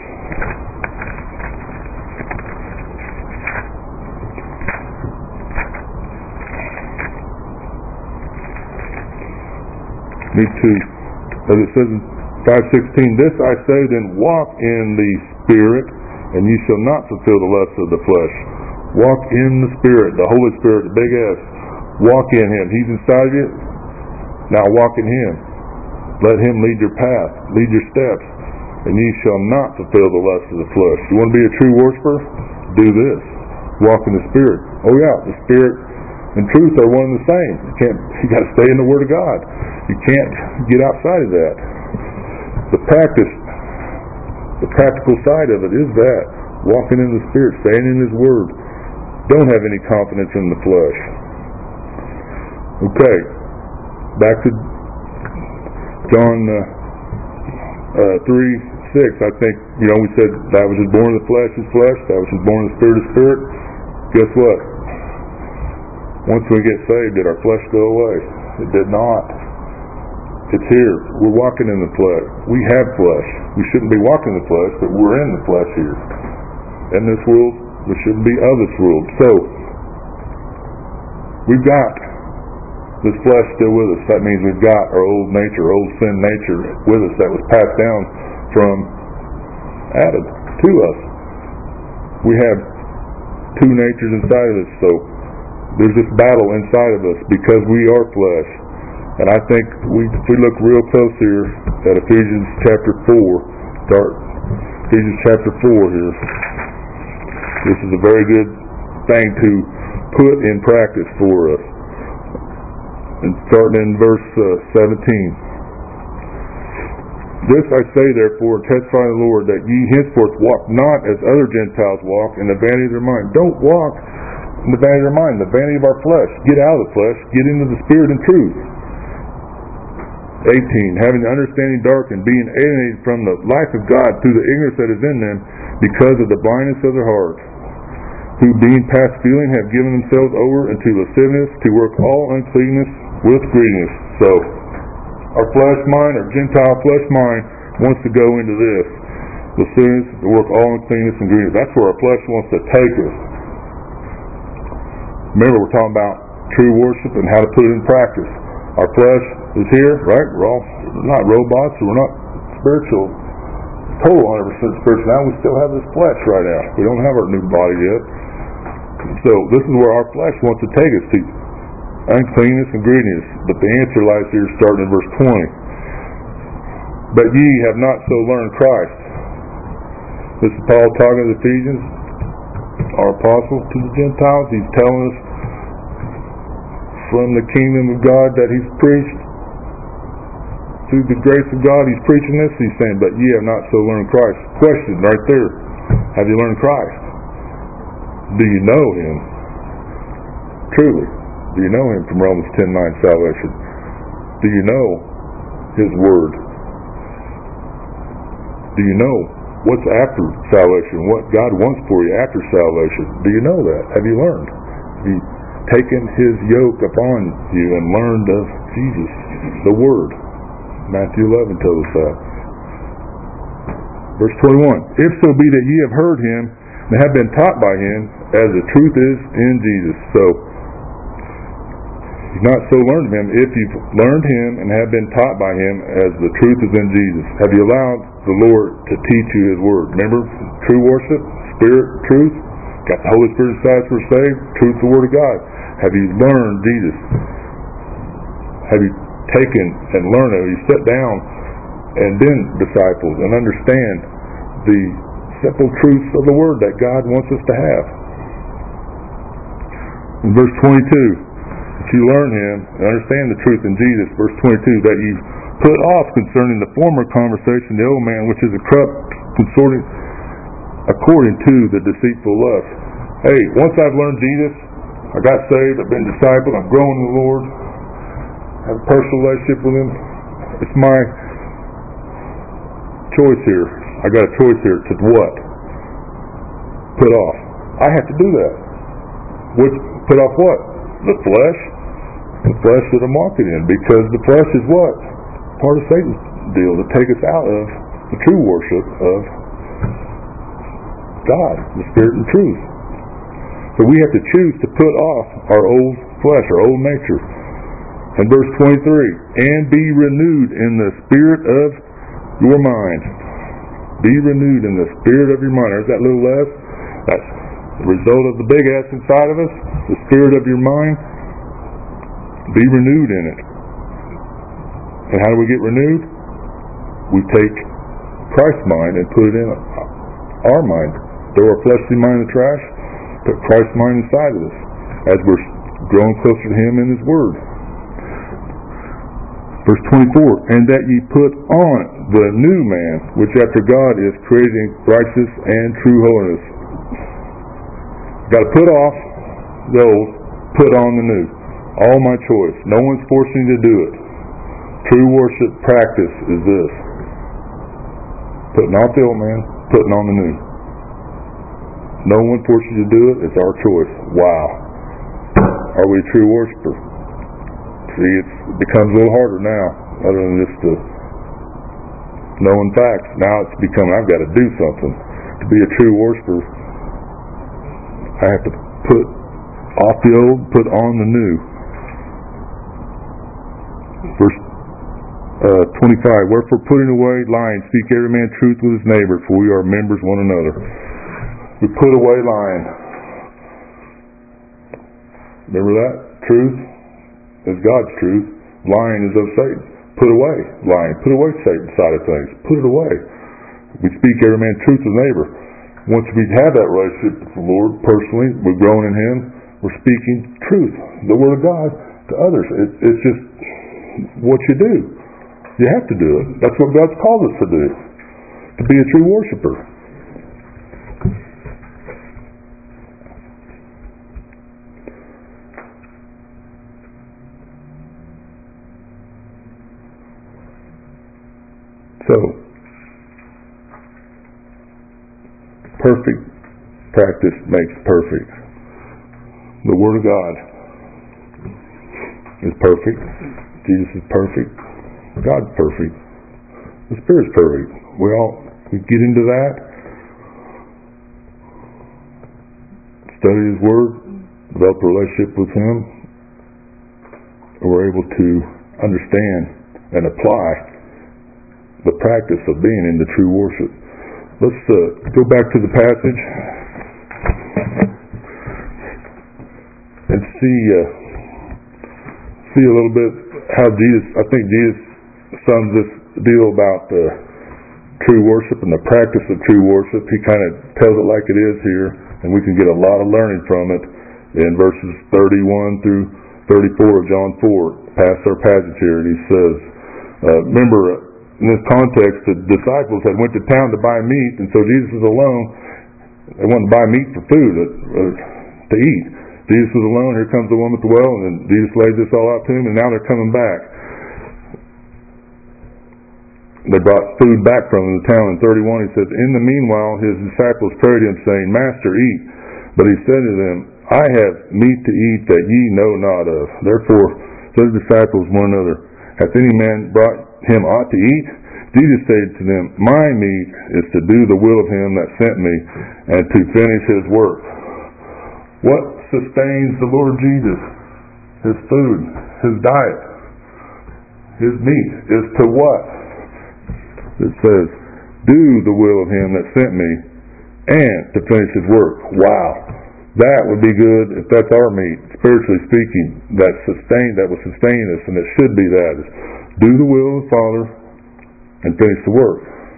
Me too. As it says in 5:16, this I say, then walk in the Spirit, and you shall not fulfill the lusts of the flesh. Walk in the Spirit, the Holy Spirit, the big S. Walk in him. He's inside of you. Now walk in him. Let him lead your path, lead your steps, and you shall not fulfill the lusts of the flesh. You want to be a true worshiper? Do this. Walk in the Spirit. Oh yeah, the Spirit and truth are one and the same. You got to stay in the Word of God. You can't get outside of that. The practice The practical side of it is that. Walking in the Spirit, staying in His Word. Don't have any confidence in the flesh. Okay, back to John 3:6. I think, we said that which is born of the flesh is flesh, that which is born of the Spirit is spirit. Guess what? Once we get saved, did our flesh go away? It did not. It's here. We're walking in the flesh. We have flesh. We shouldn't be walking in the flesh, but we're in the flesh here. In this world, we shouldn't be of this world. So, we've got this flesh still with us. That means we've got our old nature, old sin nature with us that was passed down from Adam to us. We have two natures inside of us, so there's this battle inside of us because we are flesh. And I think if we look real close here at Ephesians chapter 4, start Ephesians chapter 4 here. This is a very good thing to put in practice for us. And starting in verse 17. This I say therefore, and testify to the Lord, that ye henceforth walk not as other Gentiles walk, in the vanity of their mind. Don't walk in the vanity of their mind, the vanity of our flesh. Get out of the flesh, get into the Spirit and truth. 18. Having the understanding darkened, being alienated from the life of God through the ignorance that is in them, because of the blindness of their heart, who being past feeling have given themselves over unto lasciviousness, to work all uncleanness with greediness. So, our flesh mind, our Gentile flesh mind, wants to go into this. Lasciviousness, to work all uncleanness and greediness. That's where our flesh wants to take us. Remember, we're talking about true worship and how to put it in practice. Our flesh is here, right? We're not robots, we're not spiritual, total 100% spiritual. Now we still have this flesh right now. We don't have our new body yet. So this is where our flesh wants to take us to, uncleanness and greediness. But the answer lies here starting in verse 20. But ye have not so learned Christ. This is Paul talking to the Ephesians, our apostle to the Gentiles. He's telling us from the kingdom of God that He's preached. Through the grace of God, He's preaching this. He's saying, but ye have not so learned Christ. Question right there. Have you learned Christ? Do you know Him? Truly. Do you know Him from Romans 10:9 salvation? Do you know His Word? Do you know what's after salvation? What God wants for you after salvation? Do you know that? Have you learned? Have you taken His yoke upon you and learned of Jesus, the Word? Matthew 11 tells us that. Verse 21. If so be that ye have heard Him and have been taught by Him, as the truth is in Jesus. So, you've not so learned Him. If you've learned Him and have been taught by Him, as the truth is in Jesus, have you allowed the Lord to teach you His Word? Remember, true worship, Spirit, truth. Got the Holy Spirit inside us, we're saved. Truth, the Word of God. Have you learned Jesus? Have you taken and learned it? Have you sat down and been disciples and understand the simple truths of the Word that God wants us to have? In verse 22, that you learn Him and understand the truth in Jesus. Verse 22, that you put off concerning the former conversation the old man, which is a corrupt according to the deceitful lust. Hey, once I've learned Jesus, I got saved, I've been discipled, I'm growing in the Lord, I have a personal relationship with Him. It's my choice here. I got a choice here to what? Put off. I have to do that. Put off what? The flesh. The flesh that I'm walking in. Because the flesh is what? Part of Satan's deal to take us out of the true worship of God, the Spirit and truth. So we have to choose to put off our old flesh, our old nature. And verse 23, and be renewed in the spirit of your mind. Be renewed in the spirit of your mind. There's that little S. That's the result of the big S inside of us. The spirit of your mind. Be renewed in it. And how do we get renewed? We take Christ's mind and put it in our mind. Throw our fleshly mind in the trash. Put Christ's mind inside of us as we're growing closer to Him in His Word. Verse 24, and that ye put on the new man, which after God is created in righteousness and true holiness. Got to put off the old, put on the new. All my choice. No one's forcing you to do it. True worship practice is this. Putting off the old man, putting on the new. No one forces you to do it. It's our choice. Wow. Are we a true worshiper? See, it becomes a little harder now, other than just the knowing facts. Now it's becoming, I've got to do something. To be a true worshiper, I have to put off the old, put on the new. Verse 25, wherefore putting away lying, speak every man truth with his neighbor, for we are members one another. We put away lying. Remember that? Truth is God's truth. Lying is of Satan. Put away lying. Put away Satan's side of things. Put it away. We speak every man truth with his neighbor. Once we have that relationship with the Lord personally, we're growing in Him, we're speaking truth, the Word of God, to others. It's just what you do. You have to do it. That's what God's called us to do. To be a true worshiper. So, perfect practice makes perfect. The Word of God is perfect. Jesus is perfect. God's perfect. The Spirit's perfect. We get into that, study His Word, develop a relationship with Him, and we're able to understand and apply the practice of being in the true worship. Let's go back to the passage and see a little bit how I think Jesus sums this deal about true worship and the practice of true worship. He kind of tells it like it is here, and we can get a lot of learning from it in verses 31 through 34 of John 4, past our passage here. And he says, remember, in this context, the disciples had went to town to buy meat, and so Jesus was alone. They wanted to buy meat for food, to eat. Jesus was alone. Here comes the woman at the well, and then Jesus laid this all out to him, and now they're coming back. They brought food back from the town. In 31, he says, in the meanwhile, his disciples prayed him, saying, Master, eat. But he said to them, I have meat to eat that ye know not of. Therefore, said the disciples one another, hath any man brought him aught to eat? Jesus said to them, my meat is to do the will of him that sent me, and to finish his work. What sustains the Lord Jesus? His food, his diet, his meat is to what? It says, do the will of him that sent me, and to finish his work. Wow. That would be good if that's our meat, spiritually speaking, that will sustain us, and it should be that. Do the will of the Father and finish the work.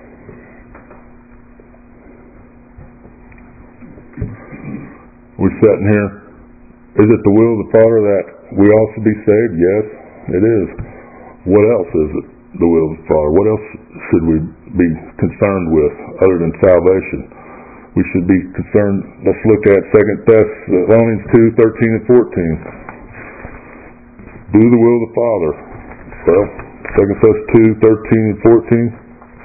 We're sitting here. Is it the will of the Father that we also be saved? Yes, it is. What else is it? The will of the Father. What else should we be concerned with other than salvation? We should be concerned. Let's look at 2 Thessalonians 2:13 and 14. Do the will of the Father. Well, 2 Thessalonians 2:13 and 14.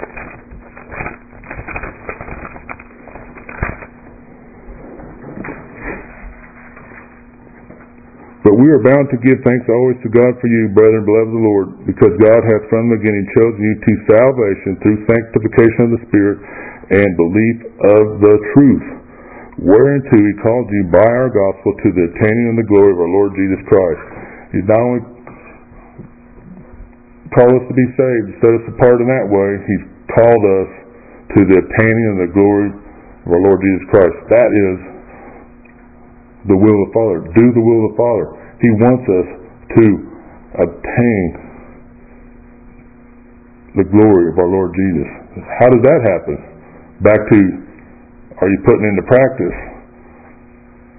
But we are bound to give thanks always to God for you, brethren, beloved of the Lord, because God hath from the beginning chosen you to salvation through sanctification of the Spirit and belief of the truth, whereunto He called you by our gospel to the attaining of the glory of our Lord Jesus Christ. He's not only called us to be saved, set us apart in that way, He's called us to the attaining of the glory of our Lord Jesus Christ. That is the will of the Father. Do the will of the Father. He wants us to obtain the glory of our Lord Jesus. How does that happen? Back to, are you putting into practice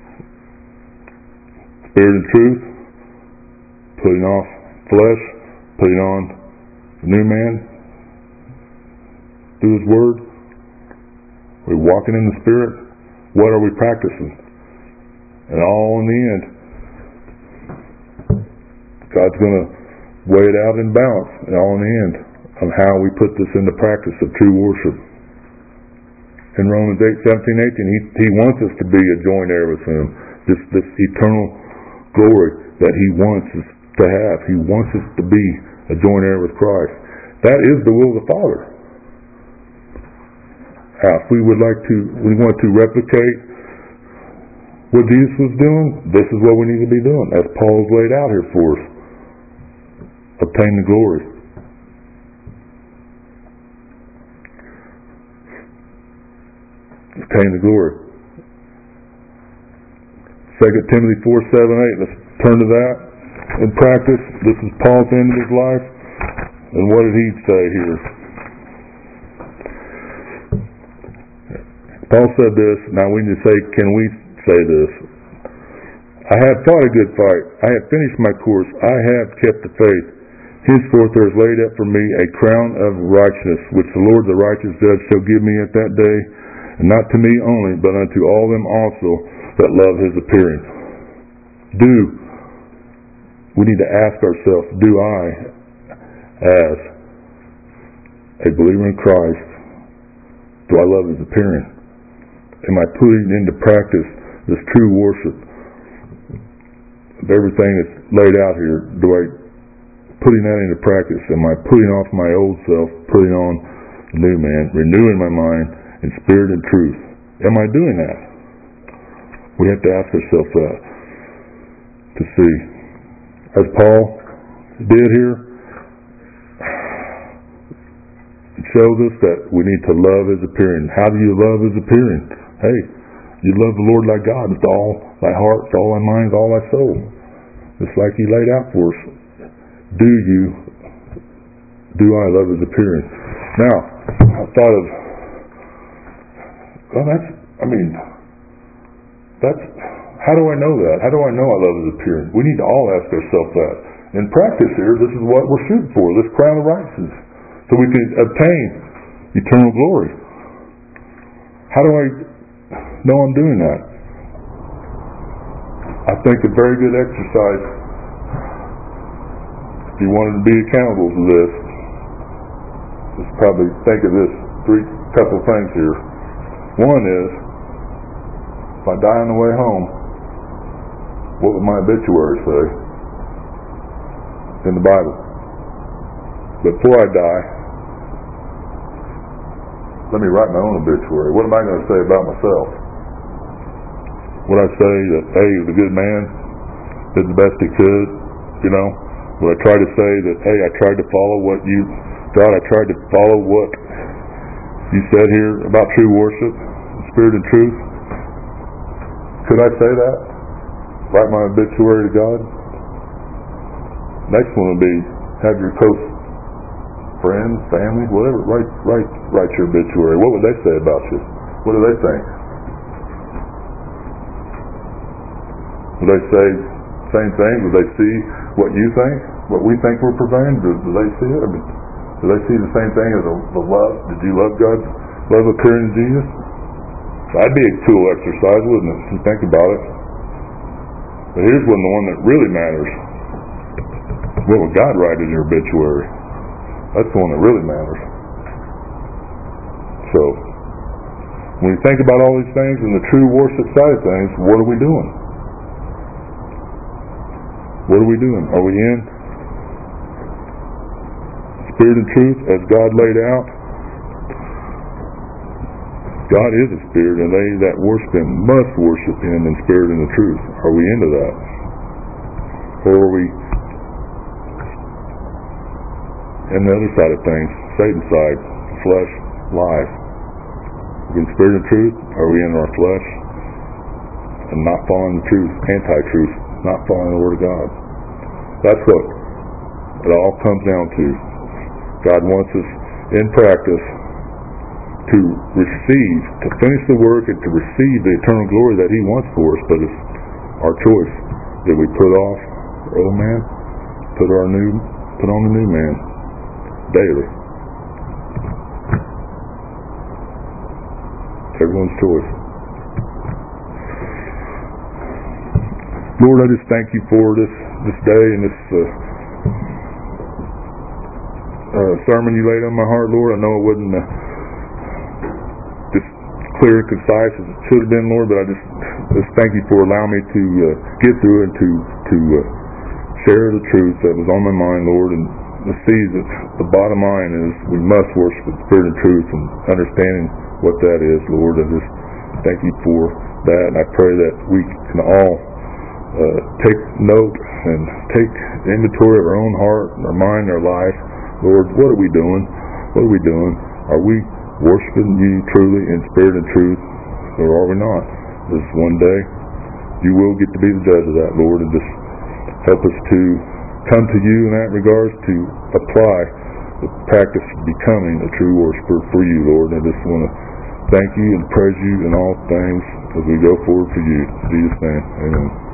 Spirit and truth, putting off flesh, putting on the new man through His Word? We're walking in the Spirit. What are we practicing? And all in the end, God's going to weigh it out in balance, and all in the end, of how we put this into practice of true worship. In Romans 8:17-18, He wants us to be a joint heir with Him. This eternal glory that He wants us to have. He wants us to be a joint heir with Christ. That is the will of the Father. Now, if we want to replicate what Jesus was doing, this is what we need to be doing, as Paul's laid out here for us. Obtain the glory. Obtain the glory. 2 Timothy 4:7-8. Let's turn to that in practice. This is Paul's end of his life. And what did he say here? Paul said this. Now we need to say, can we say this? I have fought a good fight. I have finished my course. I have kept the faith. Henceforth there is laid up for me a crown of righteousness, which the Lord the righteous judge shall give me at that day, and not to me only, but unto all them also that love His appearing. We need to ask ourselves, do I, as a believer in Christ, do I love His appearing? Am I putting into practice this true worship of everything that's laid out here? Putting that into practice? Am I putting off my old self, putting on the new man, renewing my mind in spirit and truth? Am I doing that? We have to ask ourselves that to see. As Paul did here, it shows us that we need to love His appearing. How do you love His appearing? Hey, you love the Lord thy God with all thy heart, with all thy mind, with all thy soul. Just like He laid out for us. Do I love His appearing? Now, I thought of, how do I know that? How do I know I love His appearing? We need to all ask ourselves that. In practice here, this is what we're shooting for, this crown of righteousness, so we can obtain eternal glory. How do I know I'm doing that? I think a very good exercise, if you wanted to be accountable to this, is probably think of this couple of things here. One is, if I die on the way home, what would my obituary say in the Bible? Before I die, let me write my own obituary. What am I going to say about myself? Would I say that, hey, he was a good man, did the best he could, Would I try to say that, hey, I tried to follow God, I tried to follow what you said here about true worship, spirit and truth? Could I say that? Write my obituary to God? Next one would be, have your close friends, family, whatever, write your obituary. What would they say about you? What do they think? Would they say the same thing? Would they see what you think? What we think we're purveying? Do they see it? Do they see the same thing as the love? Did you love God's love appearing in Jesus? That'd be a cool exercise, wouldn't it? If you think about it. But here's the one that really matters. What would God write in your obituary? That's the one that really matters. So, when you think about all these things and the true worship side of things, what are we doing? What are we doing? Are we in spirit and truth as God laid out? God is a spirit, and they that worship Him must worship Him in spirit and in truth. Are we into that? Or are we in the other side of things, Satan's side, flesh, life? Are we in spirit and truth? Are we in our flesh and not following the truth, anti-truth, not following the Word of God? That's what it all comes down to. God wants us in practice to receive, to finish the work and to receive the eternal glory that He wants for us, but it's our choice. Did we put off our old man, put our new put on the new man daily. Everyone's choice. Lord, I just thank you for this day and this sermon you laid on my heart, Lord. I know it wasn't just clear and concise as it should have been, Lord, but I just thank you for allowing me to get through it and to share the truth that was on my mind, Lord, and to see that the bottom line is we must worship the Spirit and truth, and understanding what that is, Lord. I just thank you for that, and I pray that we can all take note and take inventory of our own heart, our mind, our life. Lord, what are we doing? What are we doing? Are we worshiping you truly in spirit and truth, or are we not? This one day, you will get to be the judge of that, Lord, and just help us to come to you in that regards, to apply the practice of becoming a true worshiper for you, Lord. And I just want to thank you and praise you in all things as we go forward for you. In Jesus' name, amen.